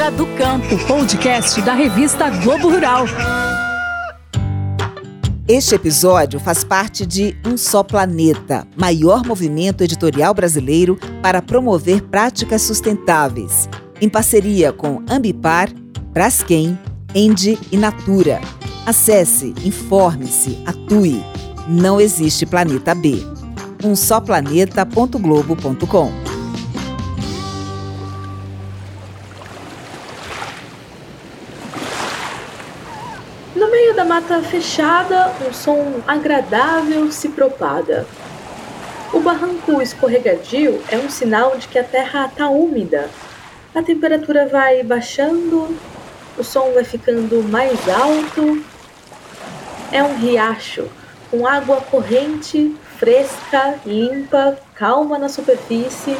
Palavra do Campo, podcast da revista Globo Rural. Este episódio faz parte de Um Só Planeta, maior movimento editorial brasileiro para promover práticas sustentáveis, em parceria com Ambipar, Braskem, Endi e Natura. Acesse, informe-se, atue. Não existe planeta B. umsoplaneta.globo.com. No meio da mata fechada, um som agradável se propaga. O barranco escorregadio é um sinal de que a terra está úmida. A temperatura vai baixando, o som vai ficando mais alto. É um riacho, com água corrente, fresca, limpa, calma na superfície.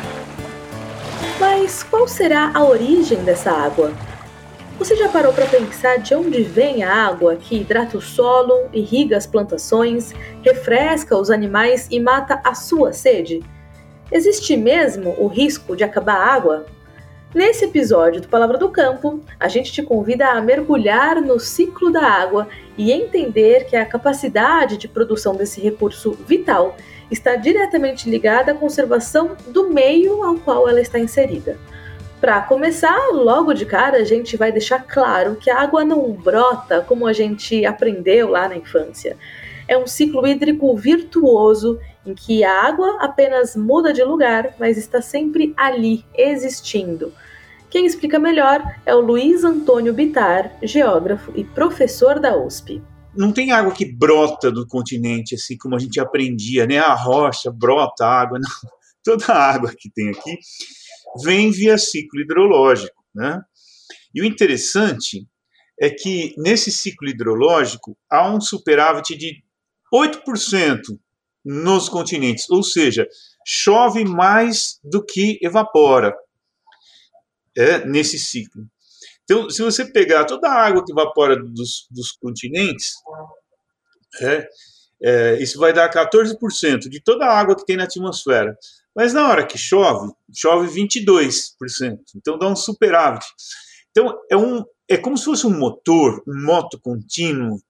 Mas qual será a origem dessa água? Você já parou para pensar de onde vem a água que hidrata o solo, irriga as plantações, refresca os animais e mata a sua sede? Existe mesmo o risco de acabar a água? Nesse episódio do Palavra do Campo, a gente te convida a mergulhar no ciclo da água e entender que a capacidade de produção desse recurso vital está diretamente ligada à conservação do meio ao qual ela está inserida. Para começar, logo de cara, a gente vai deixar claro que a água não brota como a gente aprendeu lá na infância. É um ciclo hídrico virtuoso em que a água apenas muda de lugar, mas está sempre ali, existindo. Quem explica melhor é o Luiz Antônio Bittar, geógrafo e professor da USP. Não tem água que brota do continente, assim como a gente aprendia, né? A rocha brota água. Não. Toda a água que tem aqui vem via ciclo hidrológico, né? E o interessante é que nesse ciclo hidrológico há um superávit de 8% nos continentes, ou seja, chove mais do que evapora nesse ciclo. Então, se você pegar toda a água que evapora dos continentes, isso vai dar 14% de toda a água que tem na atmosfera. Mas na hora que chove 22%. Então dá um superávit. Então é como se fosse um motor, um moto contínuo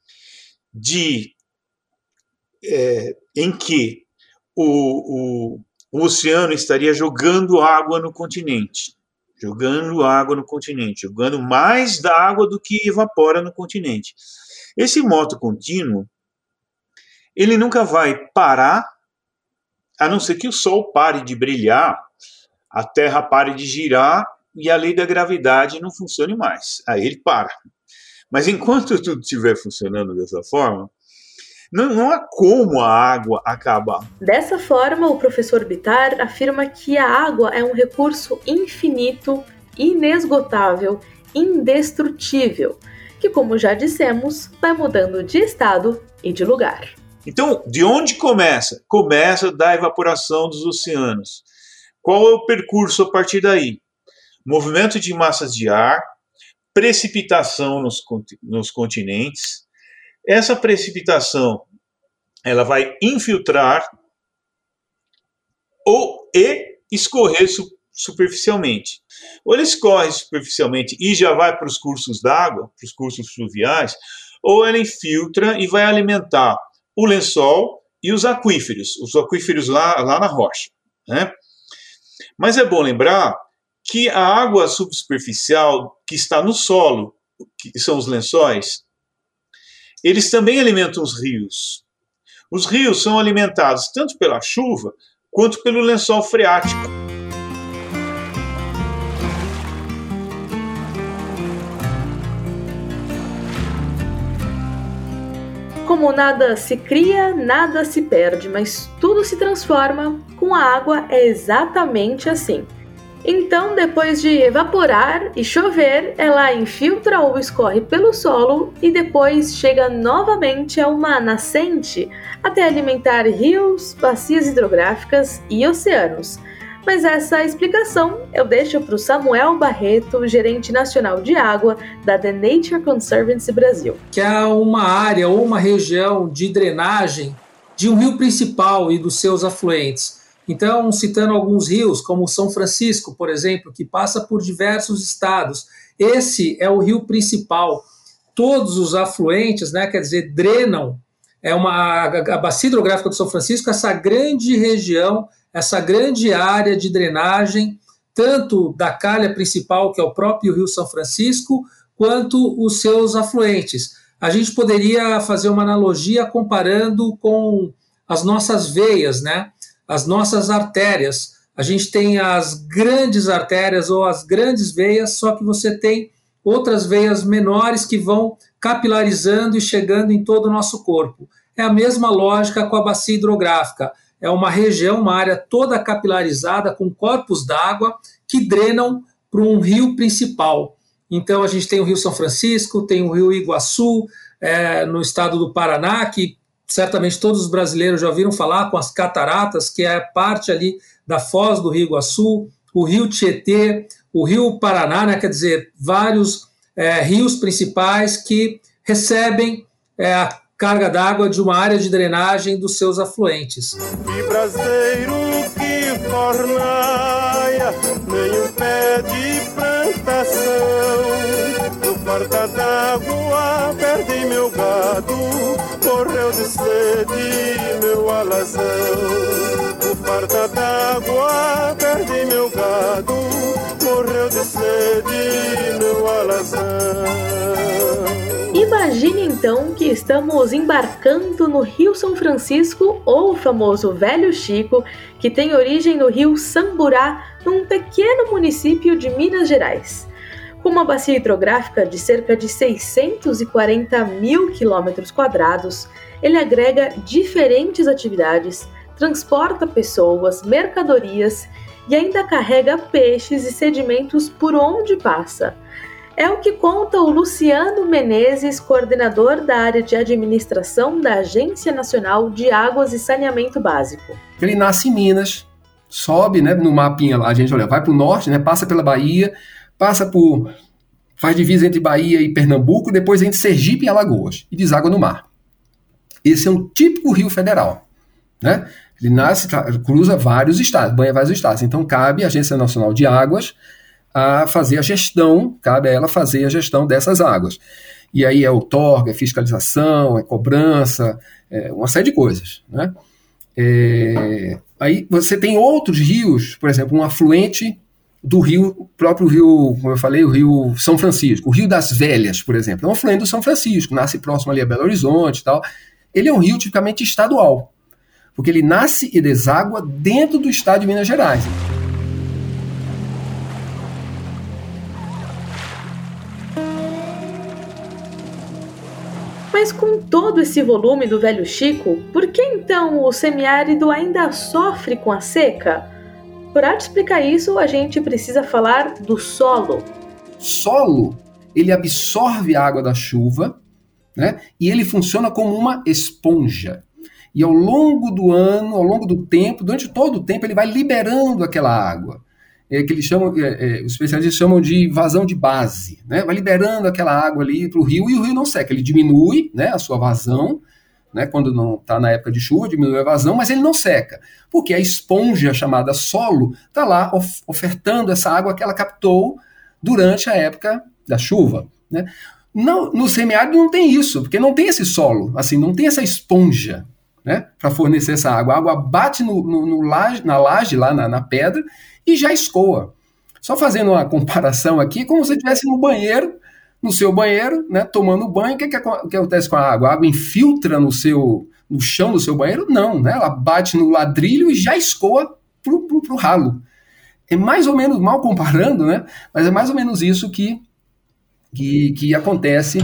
em que o oceano estaria jogando água no continente. Jogando mais da água do que evapora no continente. Esse moto contínuo, ele nunca vai parar, a não ser que o Sol pare de brilhar, a Terra pare de girar e a lei da gravidade não funcione mais. Aí ele para. Mas enquanto tudo estiver funcionando dessa forma, não há como a água acabar. Dessa forma, o professor Bittar afirma que a água é um recurso infinito, inesgotável, indestrutível, que, como já dissemos, vai mudando de estado e de lugar. Então, de onde começa? Começa da evaporação dos oceanos. Qual é o percurso a partir daí? Movimento de massas de ar, precipitação nos continentes. Essa precipitação ela vai infiltrar e escorrer superficialmente. Ou ela escorre superficialmente e já vai para os cursos d'água, para os cursos fluviais, ou ela infiltra e vai alimentar o lençol e os aquíferos lá na rocha, né? Mas é bom lembrar que a água subsuperficial que está no solo, que são os lençóis, eles também alimentam os rios. Os rios são alimentados tanto pela chuva quanto pelo lençol freático. Como nada se cria, nada se perde, mas tudo se transforma, com a água é exatamente assim. Então, depois de evaporar e chover, ela infiltra ou escorre pelo solo e depois chega novamente a uma nascente até alimentar rios, bacias hidrográficas e oceanos. Mas essa explicação eu deixo para o Samuel Barreto, gerente nacional de água da The Nature Conservancy Brasil. Que é uma área ou uma região de drenagem de um rio principal e dos seus afluentes. Então, citando alguns rios, como o São Francisco, por exemplo, que passa por diversos estados, esse é o rio principal. Todos os afluentes, né, quer dizer, drenam a bacia hidrográfica do São Francisco, essa grande região, essa grande área de drenagem, tanto da calha principal, que é o próprio Rio São Francisco, quanto os seus afluentes. A gente poderia fazer uma analogia comparando com as nossas veias, né? As nossas artérias. A gente tem as grandes artérias ou as grandes veias, só que você tem outras veias menores que vão capilarizando e chegando em todo o nosso corpo. É a mesma lógica com a bacia hidrográfica. É uma região, uma área toda capilarizada, com corpos d'água que drenam para um rio principal. Então, a gente tem o Rio São Francisco, tem o Rio Iguaçu, no estado do Paraná, que certamente todos os brasileiros já ouviram falar, com as cataratas, que é parte ali da foz do Rio Iguaçu, o Rio Tietê, o Rio Paraná, né, quer dizer, vários rios principais que recebem a carga d'água de uma área de drenagem dos seus afluentes. Que braseiro que fornaia, nem um pé de plantação. No farta d'água perdi meu gado, morreu de sede meu alazão. No farta d'água perdi meu gado, morreu de sede meu alazão. Imagine então que estamos embarcando no Rio São Francisco, ou o famoso Velho Chico, que tem origem no rio Samburá, num pequeno município de Minas Gerais. Com uma bacia hidrográfica de cerca de 640 mil quilômetros quadrados, ele agrega diferentes atividades, transporta pessoas, mercadorias e ainda carrega peixes e sedimentos por onde passa. É o que conta o Luciano Menezes, coordenador da área de administração da Agência Nacional de Águas e Saneamento Básico. Ele nasce em Minas, sobe, né, no mapinha lá, a gente olha, vai para o norte, né, passa pela Bahia, faz divisa entre Bahia e Pernambuco, depois entre Sergipe e Alagoas, e deságua no mar. Esse é um típico rio federal, né? Ele nasce, cruza vários estados, banha vários estados, então cabe à Agência Nacional de Águas a fazer a gestão, cabe a ela fazer a gestão dessas águas. E aí é outorga, é fiscalização, é cobrança, uma série de coisas, né? Aí você tem outros rios, por exemplo, um afluente do rio, próprio rio, como eu falei, o Rio São Francisco, o Rio das Velhas, por exemplo, é um afluente do São Francisco, nasce próximo ali a Belo Horizonte e tal. Ele é um rio tipicamente estadual, porque ele nasce e deságua dentro do estado de Minas Gerais. Mas com todo esse volume do Velho Chico, por que então o semiárido ainda sofre com a seca? Para explicar isso, a gente precisa falar do solo. Solo, ele absorve a água da chuva, né? E ele funciona como uma esponja. E ao longo do ano, ao longo do tempo, durante todo o tempo, ele vai liberando aquela água. Que eles chamam, os especialistas chamam de vazão de base, né? Vai liberando aquela água ali para o rio e o rio não seca. Ele diminui, né, a sua vazão, né, quando não está na época de chuva, diminui a vazão, mas ele não seca, porque a esponja chamada solo está lá ofertando essa água que ela captou durante a época da chuva, né? No semiárido não tem isso, porque não tem esse solo, assim, não tem essa esponja, né, para fornecer essa água. A água bate na laje, lá na pedra, e já escoa. Só fazendo uma comparação aqui, como se você estivesse no seu banheiro, né, tomando banho. O que acontece com a água? A água infiltra no chão do seu banheiro? Não, né? Ela bate no ladrilho e já escoa pro ralo. É mais ou menos, mal comparando, né? Mas é mais ou menos isso que acontece.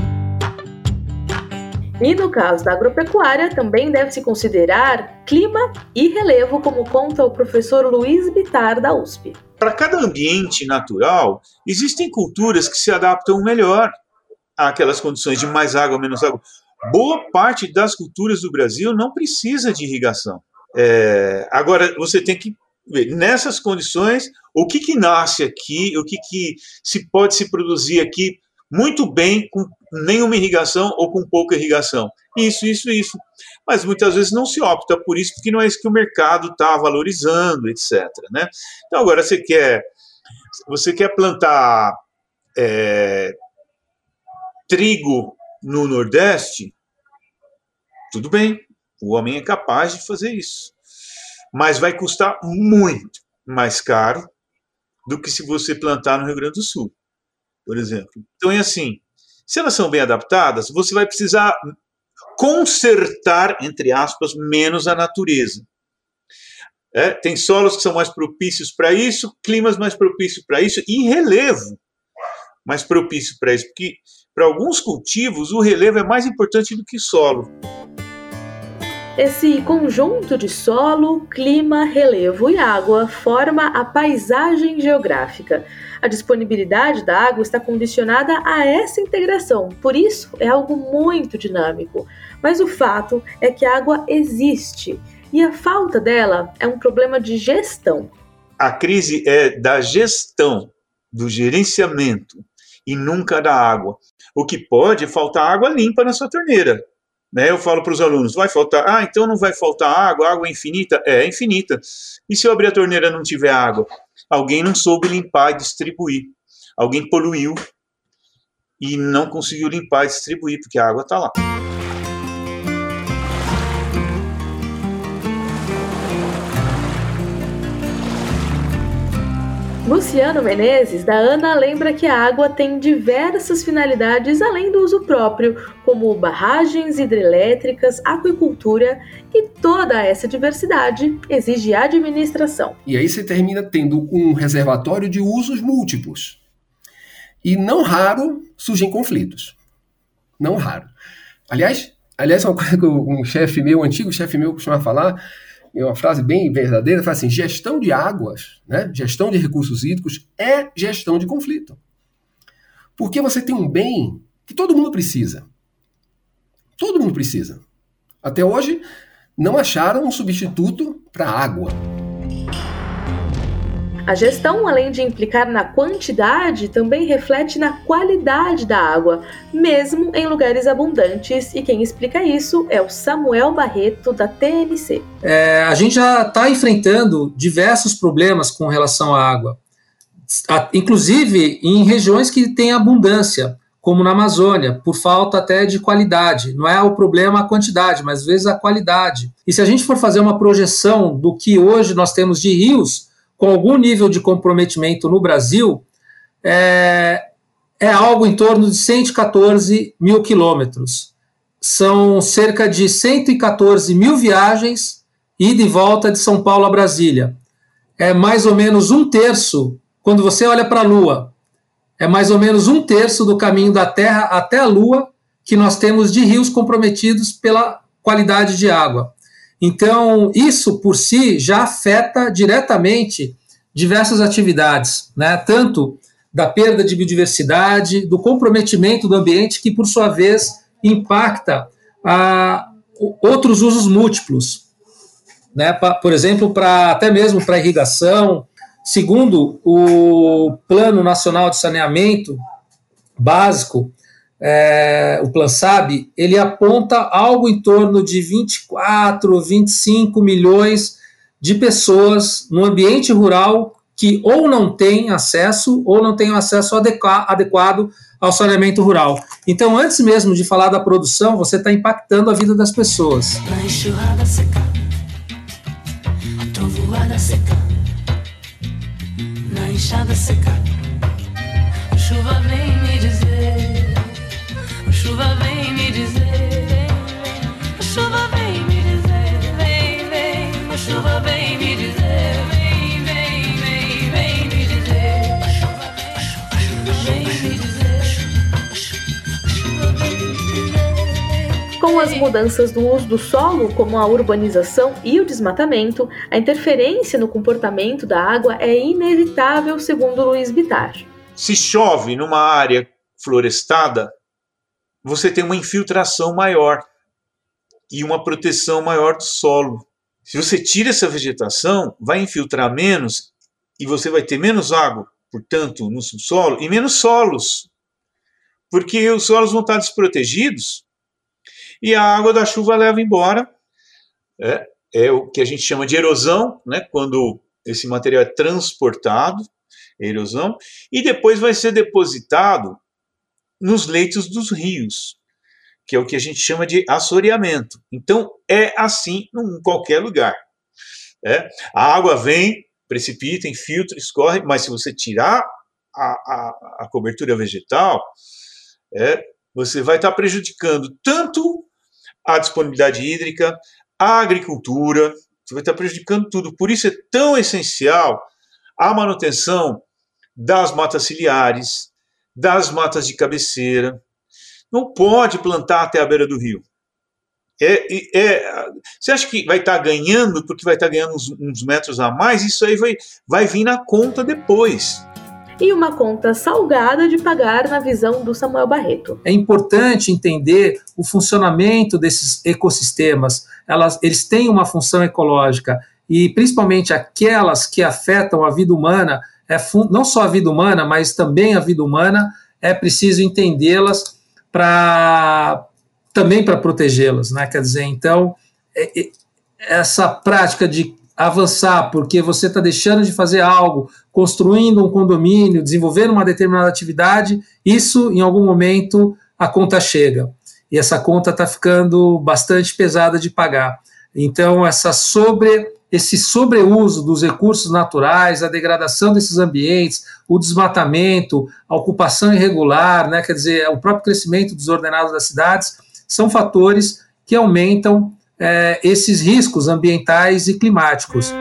E no caso da agropecuária, também deve-se considerar clima e relevo, como conta o professor Luiz Bittar, da USP. Para cada ambiente natural, existem culturas que se adaptam melhor àquelas condições de mais água, menos água. Boa parte das culturas do Brasil não precisa de irrigação. Agora, você tem que ver, nessas condições, o que nasce aqui, o que pode se produzir aqui muito bem com nenhuma irrigação ou com pouca irrigação. Isso. Mas muitas vezes não se opta por isso, porque não é isso que o mercado está valorizando, etc. Né? Então, agora, você quer plantar trigo no Nordeste, tudo bem, o homem é capaz de fazer isso. Mas vai custar muito mais caro do que se você plantar no Rio Grande do Sul, por exemplo. Então é assim, se elas são bem adaptadas, você vai precisar consertar, entre aspas, menos a natureza. Tem solos que são mais propícios para isso, climas mais propícios para isso, e relevo mais propício para isso, porque para alguns cultivos o relevo é mais importante do que solo. Esse conjunto de solo, clima, relevo e água forma a paisagem geográfica. A disponibilidade da água está condicionada a essa integração, por isso é algo muito dinâmico. Mas o fato é que a água existe e a falta dela é um problema de gestão. A crise é da gestão, do gerenciamento e nunca da água. O que pode é faltar água limpa na sua torneira. Eu falo para os alunos, vai faltar? Então não vai faltar água, água é infinita? É infinita. E se eu abrir a torneira e não tiver água? Alguém não soube limpar e distribuir. Alguém poluiu e não conseguiu limpar e distribuir, porque a água está lá. Luciano Menezes, da ANA, lembra que a água tem diversas finalidades além do uso próprio, como barragens hidrelétricas, aquicultura, e toda essa diversidade exige administração. E aí você termina tendo um reservatório de usos múltiplos. E não raro surgem conflitos. Não raro. Aliás, uma coisa que um antigo chefe meu costumava falar, é uma frase bem verdadeira, fala assim, gestão de águas, né, gestão de recursos hídricos é gestão de conflito. Porque você tem um bem que todo mundo precisa. Todo mundo precisa. Até hoje, não acharam um substituto para a água. A gestão, além de implicar na quantidade, também reflete na qualidade da água, mesmo em lugares abundantes, e quem explica isso é o Samuel Barreto, da TNC. A gente já está enfrentando diversos problemas com relação à água, inclusive em regiões que têm abundância, como na Amazônia, por falta até de qualidade. Não é o problema a quantidade, mas às vezes a qualidade. E se a gente for fazer uma projeção do que hoje nós temos de rios, com algum nível de comprometimento no Brasil, é algo em torno de 114 mil quilômetros. São cerca de 114 mil viagens, ida e volta de São Paulo a Brasília. É mais ou menos um terço, quando você olha para a Lua, é mais ou menos um terço do caminho da Terra até a Lua que nós temos de rios comprometidos pela qualidade de água. Então, isso por si já afeta diretamente diversas atividades, né? Tanto da perda de biodiversidade, do comprometimento do ambiente, que, por sua vez, impacta outros usos múltiplos, né? Por exemplo, até mesmo para irrigação. Segundo o Plano Nacional de Saneamento Básico, o PlanSAB, ele aponta algo em torno de 24, 25 milhões de pessoas no ambiente rural que ou não têm acesso ou não têm um acesso adequado ao saneamento rural. Então, antes mesmo de falar da produção, você está impactando a vida das pessoas. Na enxurrada seca, trovoada seca, na enxada seca, chuva vem me dizer, chuva vem me dizer, chuva vem me dizer, vem, vem, chuva vem me dizer, vem, vem, vem, vem me dizer, vem me dizer, chuva vem me dizer. Com as mudanças do uso do solo, como a urbanização e o desmatamento, a interferência no comportamento da água é inevitável, segundo Luiz Bittar. Se chove numa área florestada, você tem uma infiltração maior e uma proteção maior do solo. Se você tira essa vegetação, vai infiltrar menos e você vai ter menos água, portanto, no subsolo, e menos solos. porque os solos vão estar desprotegidos e a água da chuva leva embora. É o que a gente chama de erosão, né? Quando esse material é transportado, erosão, e depois vai ser depositado nos leitos dos rios, que é o que a gente chama de assoreamento. Então, é assim em qualquer lugar. A água vem, precipita, infiltra, escorre, mas se você tirar a cobertura vegetal, você vai estar prejudicando tanto a disponibilidade hídrica, a agricultura, você vai estar prejudicando tudo. Por isso é tão essencial a manutenção das matas ciliares, das matas de cabeceira. Não pode plantar até a beira do rio. Você acha que vai estar ganhando, porque vai estar ganhando uns metros a mais? Isso aí vai vir na conta depois. E uma conta salgada de pagar na visão do Samuel Barreto. É importante entender o funcionamento desses ecossistemas. Eles têm uma função ecológica e principalmente aquelas que afetam a vida humana, não só a vida humana, mas também a vida humana, é preciso entendê-las também para protegê-las, né? Quer dizer, então, essa prática de avançar porque você está deixando de fazer algo, construindo um condomínio, desenvolvendo uma determinada atividade, isso, em algum momento, a conta chega. E essa conta está ficando bastante pesada de pagar. Então, esse sobreuso dos recursos naturais, a degradação desses ambientes, o desmatamento, a ocupação irregular, né, quer dizer, o próprio crescimento desordenado das cidades, são fatores que aumentam esses riscos ambientais e climáticos.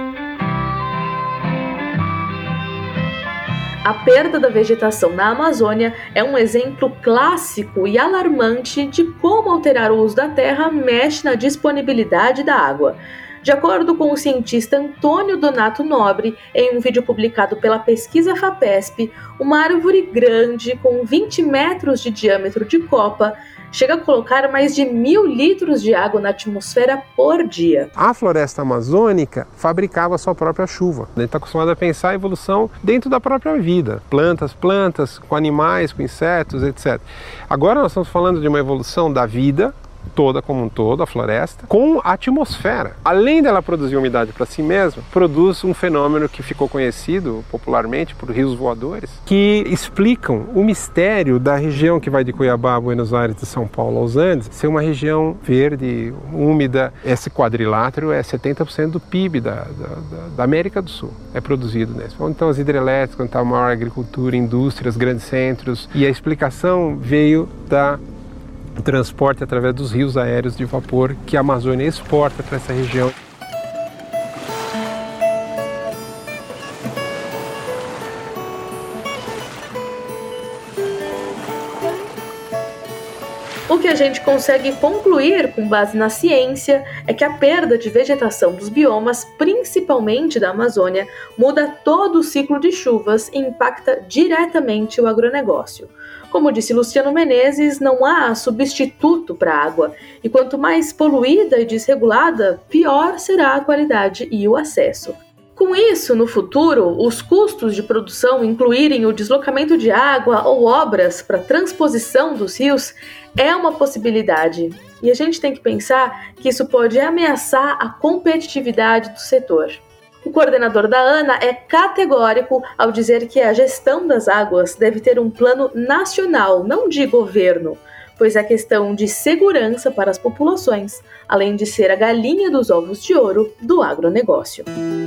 A perda da vegetação na Amazônia é um exemplo clássico e alarmante de como alterar o uso da terra mexe na disponibilidade da água. De acordo com o cientista Antônio Donato Nobre, em um vídeo publicado pela pesquisa FAPESP, uma árvore grande com 20 metros de diâmetro de copa chega a colocar mais de 1.000 litros de água na atmosfera por dia. A floresta amazônica fabricava a sua própria chuva. A gente está acostumado a pensar a evolução dentro da própria vida. Plantas, com animais, com insetos, etc. Agora nós estamos falando de uma evolução da vida toda como um todo, a floresta, com a atmosfera. Além dela produzir umidade para si mesma, produz um fenômeno que ficou conhecido popularmente por rios voadores, que explicam o mistério da região que vai de Cuiabá, Buenos Aires, de São Paulo aos Andes, ser uma região verde, úmida. Esse quadrilátero é 70% do PIB da América do Sul, é produzido nesse. Então as hidrelétricas, onde está a maior agricultura, indústrias, grandes centros, e a explicação veio da transporte através dos rios aéreos de vapor que a Amazônia exporta para essa região. O que a gente consegue concluir com base na ciência é que a perda de vegetação dos biomas, principalmente da Amazônia, muda todo o ciclo de chuvas e impacta diretamente o agronegócio. Como disse Luciano Menezes, não há substituto para a água, e quanto mais poluída e desregulada, pior será a qualidade e o acesso. Com isso, no futuro, os custos de produção incluírem o deslocamento de água ou obras para transposição dos rios é uma possibilidade. E a gente tem que pensar que isso pode ameaçar a competitividade do setor. O coordenador da ANA é categórico ao dizer que a gestão das águas deve ter um plano nacional, não de governo, pois é questão de segurança para as populações, além de ser a galinha dos ovos de ouro do agronegócio.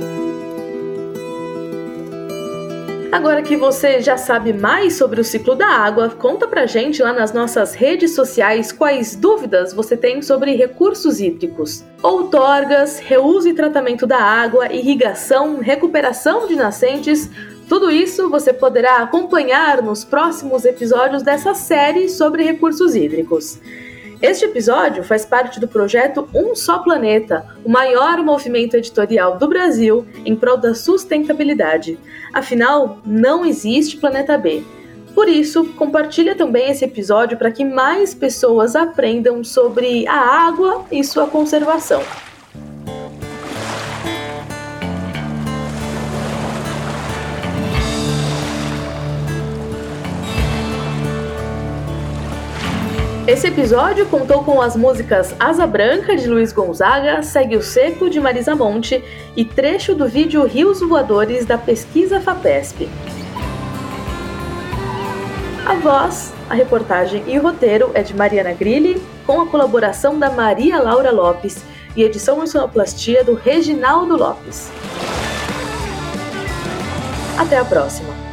Agora que você já sabe mais sobre o ciclo da água, conta pra gente lá nas nossas redes sociais quais dúvidas você tem sobre recursos hídricos. Outorgas, reuso e tratamento da água, irrigação, recuperação de nascentes, tudo isso você poderá acompanhar nos próximos episódios dessa série sobre recursos hídricos. Este episódio faz parte do projeto Um Só Planeta, o maior movimento editorial do Brasil em prol da sustentabilidade. Afinal, não existe planeta B. Por isso, compartilha também esse episódio para que mais pessoas aprendam sobre a água e sua conservação. Esse episódio contou com as músicas Asa Branca, de Luiz Gonzaga, Segue o Seco, de Marisa Monte e trecho do vídeo Rios Voadores, da Pesquisa FAPESP. A voz, a reportagem e o roteiro é de Mariana Grilli, com a colaboração da Maria Laura Lopes e edição e sonoplastia do Reginaldo Lopes. Até a próxima!